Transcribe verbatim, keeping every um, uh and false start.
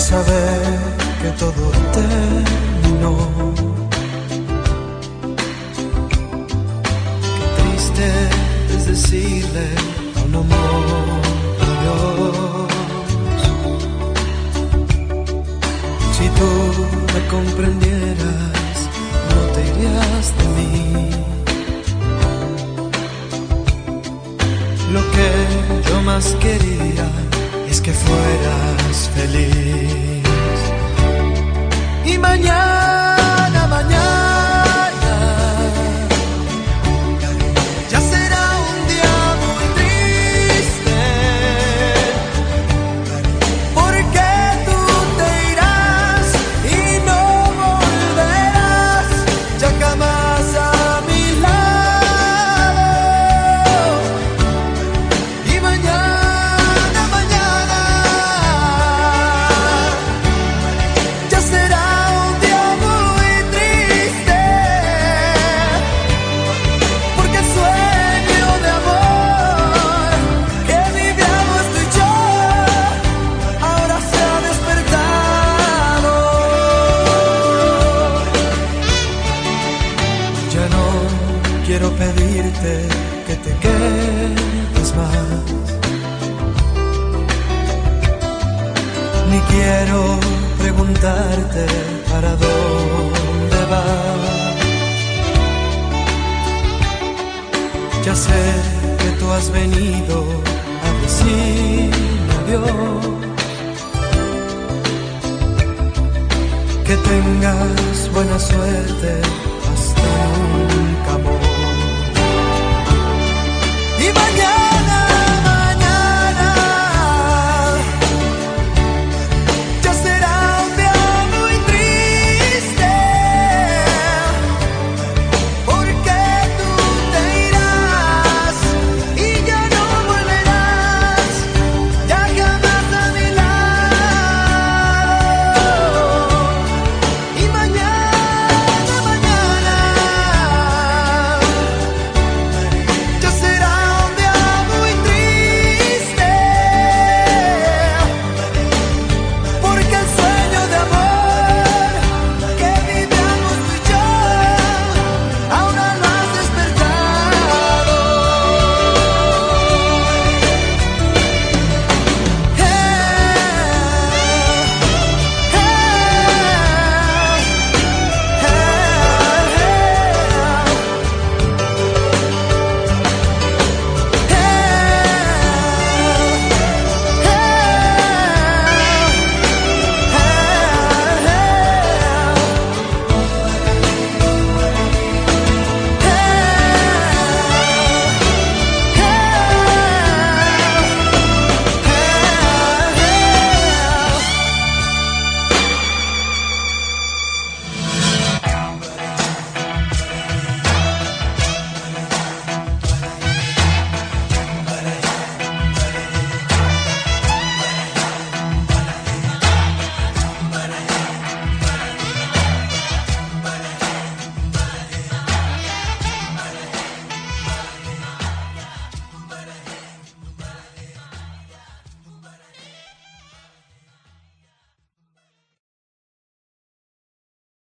saber que todo terminó. Qué triste es decirle a un amor adiós. Si tú me comprendieras, no te irías de mí. Lo que yo más quería es que fueras feliz. Y mañana, mañana ya será un día muy triste, porque tú te irás y no volverás ya jamás a mi lado. Y mañana, mañana ya será un día muy triste, porque el sueño de amor que vivíamos tú y yo ahora se ha despertado. Ya no quiero pedirte que te quedes más, ni quiero preguntarte para dónde vas. Ya sé que tú has venido a decirme adiós. Que tengas buena suerte hasta nunca.